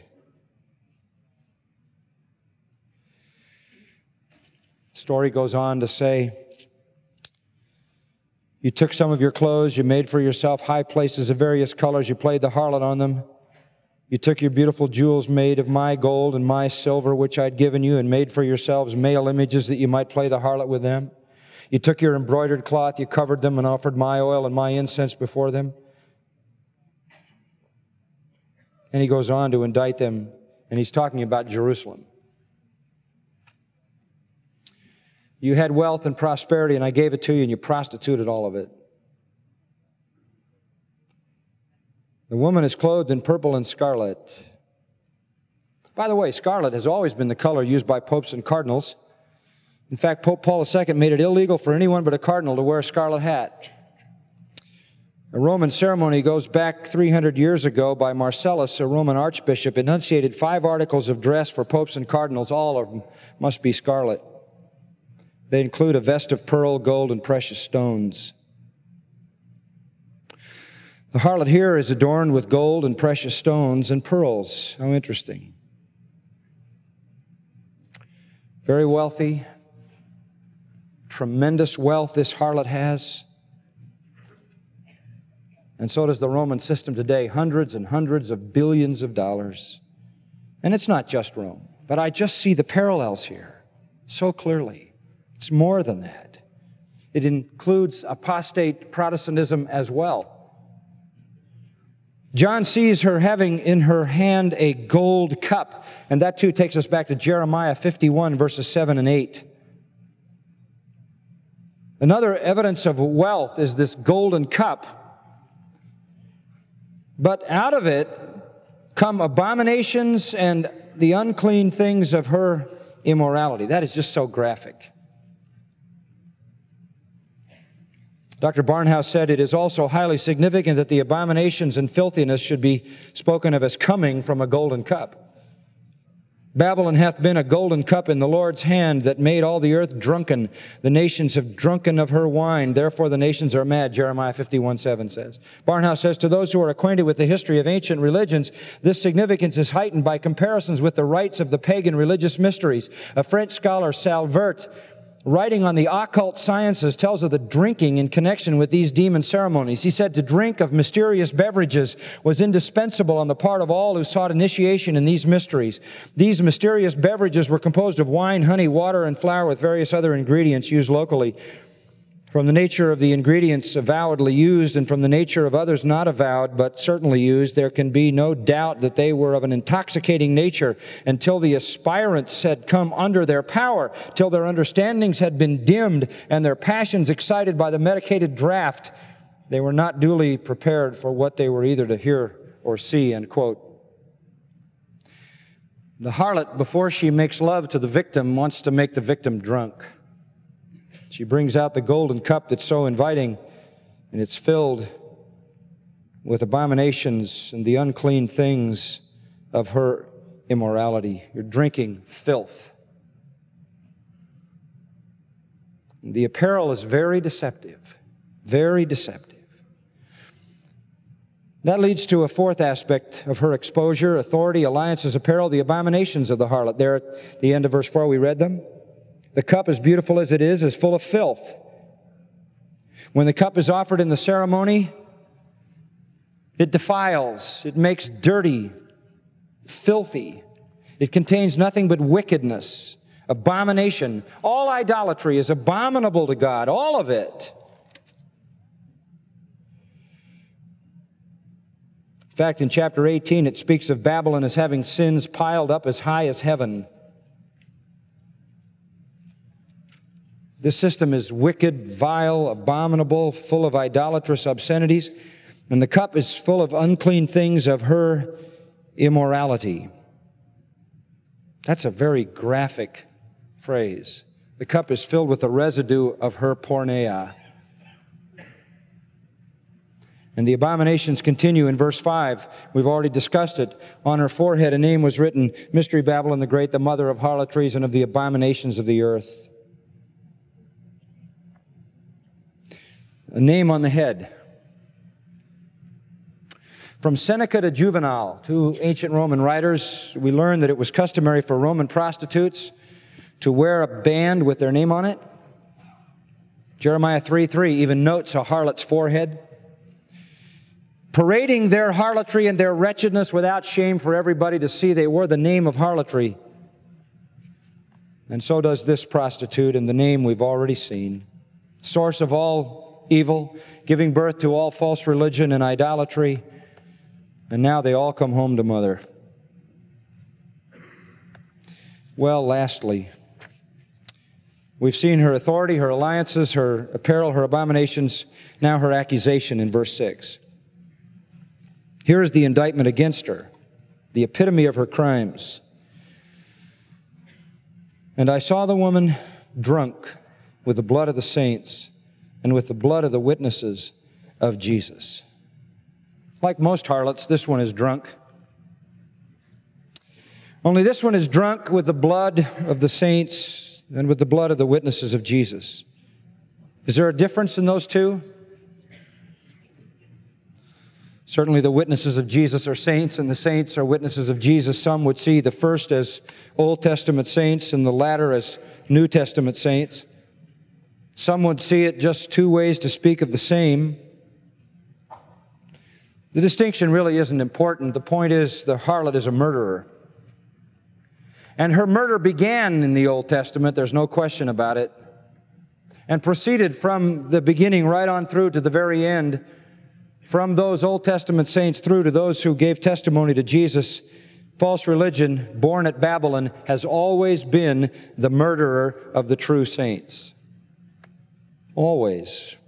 Speaker 2: The story goes on to say, you took some of your clothes, you made for yourself high places of various colors, you played the harlot on them. You took your beautiful jewels made of my gold and my silver, which I'd given you, and made for yourselves male images that you might play the harlot with them. You took your embroidered cloth, you covered them, and offered my oil and my incense before them. And he goes on to indict them, and he's talking about Jerusalem. You had wealth and prosperity, and I gave it to you, and you prostituted all of it. The woman is clothed in purple and scarlet. By the way, scarlet has always been the color used by popes and cardinals. In fact, Pope Paul the Second made it illegal for anyone but a cardinal to wear a scarlet hat. A Roman ceremony goes back three hundred years ago by Marcellus, a Roman archbishop, enunciated five articles of dress for popes and cardinals. All of them must be scarlet. They include a vest of pearl, gold, and precious stones. The harlot here is adorned with gold and precious stones and pearls. How interesting. Very wealthy. Tremendous wealth this harlot has. And so does the Roman system today. Hundreds and hundreds of billions of dollars. And it's not just Rome. But I just see the parallels here so clearly. It's more than that. It includes apostate Protestantism as well. John sees her having in her hand a gold cup. And that too takes us back to Jeremiah fifty-one, verses seven and eight. Another evidence of wealth is this golden cup. But out of it come abominations and the unclean things of her immorality. That is just so graphic. Doctor Barnhouse said it is also highly significant that the abominations and filthiness should be spoken of as coming from a golden cup. Babylon hath been a golden cup in the Lord's hand that made all the earth drunken. The nations have drunken of her wine. Therefore the nations are mad, Jeremiah fifty-one seven says. Barnhouse says, to those who are acquainted with the history of ancient religions, this significance is heightened by comparisons with the rites of the pagan religious mysteries. A French scholar, Salvert, writing on the occult sciences, tells of the drinking in connection with these demon ceremonies. He said to drink of mysterious beverages was indispensable on the part of all who sought initiation in these mysteries. These mysterious beverages were composed of wine, honey, water, and flour with various other ingredients used locally. From the nature of the ingredients avowedly used and from the nature of others not avowed but certainly used, there can be no doubt that they were of an intoxicating nature until the aspirants had come under their power, till their understandings had been dimmed and their passions excited by the medicated draught. They were not duly prepared for what they were either to hear or see, end quote. The harlot, before she makes love to the victim, wants to make the victim drunk. She brings out the golden cup that's so inviting, and it's filled with abominations and the unclean things of her immorality. You're drinking filth. And the apparel is very deceptive, very deceptive. That leads to a fourth aspect of her exposure, authority, alliances, apparel, the abominations of the harlot. There at the end of verse four, we read them. The cup, as beautiful as it is, is full of filth. When the cup is offered in the ceremony, it defiles, it makes dirty, filthy. It contains nothing but wickedness, abomination. All idolatry is abominable to God, all of it. In fact, in chapter eighteen, it speaks of Babylon as having sins piled up as high as heaven. This system is wicked, vile, abominable, full of idolatrous obscenities, and the cup is full of unclean things of her immorality. That's a very graphic phrase. The cup is filled with the residue of her porneia. And the abominations continue in verse five. We've already discussed it. On her forehead a name was written, Mystery Babylon the Great, the mother of harlotries and of the abominations of the earth. A name on the head. From Seneca to Juvenal, two ancient Roman writers, we learn that it was customary for Roman prostitutes to wear a band with their name on it. Jeremiah three three even notes a harlot's forehead. Parading their harlotry and their wretchedness without shame for everybody to see, they wore the name of harlotry. And so does this prostitute, and the name we've already seen. Source of all evil, giving birth to all false religion and idolatry, and now they all come home to mother. Well, lastly, We've seen her authority, her alliances, her apparel, her abominations, now her accusation in verse six. Here is the indictment against her, the epitome of her crimes. And I saw the woman drunk with the blood of the saints and with the blood of the witnesses of Jesus. Like most harlots, this one is drunk. Only this one is drunk with the blood of the saints and with the blood of the witnesses of Jesus. Is there a difference in those two? Certainly the witnesses of Jesus are saints, and the saints are witnesses of Jesus. Some would see the first as Old Testament saints and the latter as New Testament saints. Some would see it just two ways to speak of the same. The distinction really isn't important. The point is the harlot is a murderer. And her murder began in the Old Testament, there's no question about it, and proceeded from the beginning right on through to the very end, from those Old Testament saints through to those who gave testimony to Jesus. False religion, born at Babylon, has always been the murderer of the true saints. Always.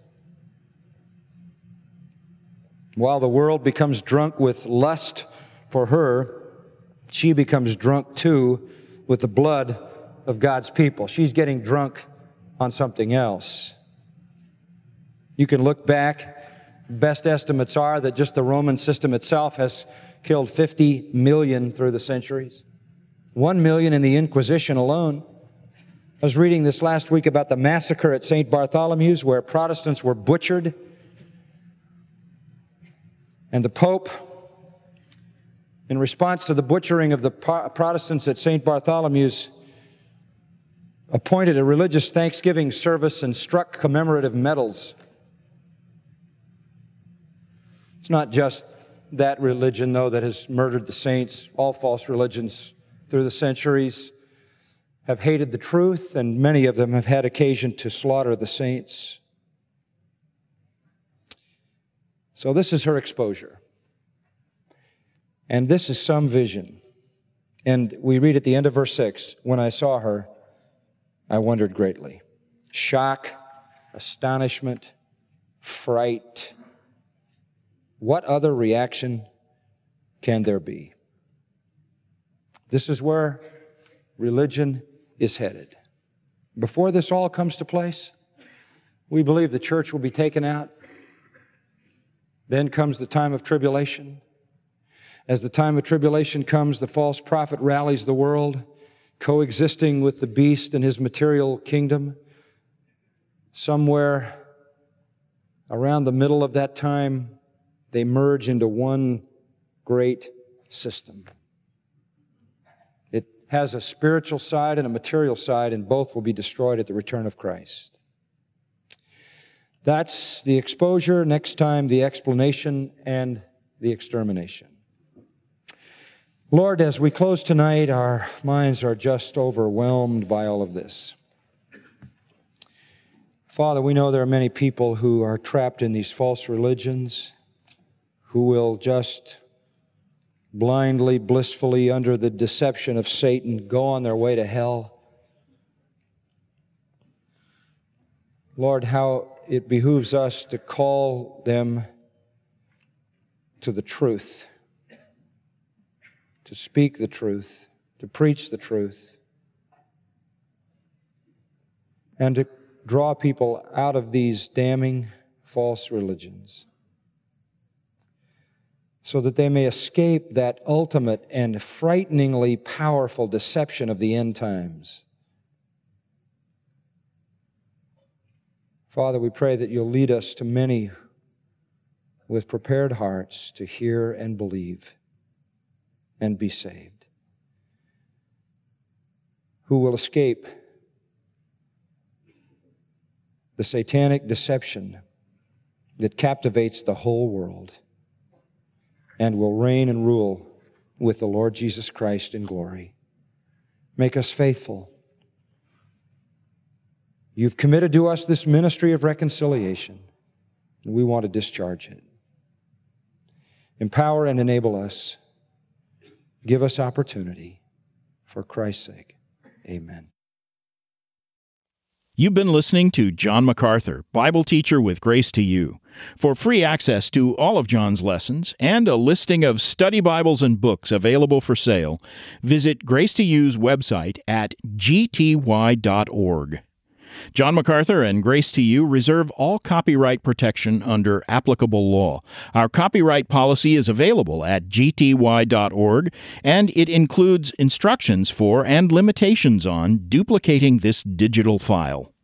Speaker 2: While the world becomes drunk with lust for her, she becomes drunk too with the blood of God's people. She's getting drunk on something else. You can look back. Best estimates are that just the Roman system itself has killed fifty million through the centuries. One million in the Inquisition alone. I was reading this last week about the massacre at Saint Bartholomew's where Protestants were butchered. And the Pope, in response to the butchering of the Protestants at Saint Bartholomew's, appointed a religious thanksgiving service and struck commemorative medals. It's not just that religion, though, that has murdered the saints. All false religions through the centuries have hated the truth, and many of them have had occasion to slaughter the saints. So this is her exposure. And this is some vision. And we read at the end of verse six, when I saw her, I wondered greatly. Shock, astonishment, fright. What other reaction can there be? This is where religion is headed. Before this all comes to place, we believe the church will be taken out. Then comes the time of tribulation. As the time of tribulation comes, the false prophet rallies the world, coexisting with the beast and his material kingdom. Somewhere around the middle of that time, they merge into one great system. It has a spiritual side and a material side, and both will be destroyed at the return of Christ. That's the exposure. Next time, the explanation and the extermination. Lord, as we close tonight, our minds are just overwhelmed by all of this. Father, we know there are many people who are trapped in these false religions, who will just blindly, blissfully, under the deception of Satan, go on their way to hell. Lord, how it behooves us to call them to the truth, to speak the truth, to preach the truth, and to draw people out of these damning false religions, so that they may escape that ultimate and frighteningly powerful deception of the end times. Father, we pray that you'll lead us to many with prepared hearts to hear and believe and be saved, who will escape the satanic deception that captivates the whole world and will reign and rule with the Lord Jesus Christ in glory. Make us faithful. You've committed to us this ministry of reconciliation, and we want to discharge it. Empower and enable us. Give us opportunity for Christ's sake. Amen.
Speaker 1: You've been listening to John MacArthur, Bible teacher with Grace to You. For free access to all of John's lessons and a listing of study Bibles and books available for sale, visit Grace to You's website at g t y dot org. John MacArthur and Grace to You reserve all copyright protection under applicable law. Our copyright policy is available at g t y dot org, and it includes instructions for and limitations on duplicating this digital file.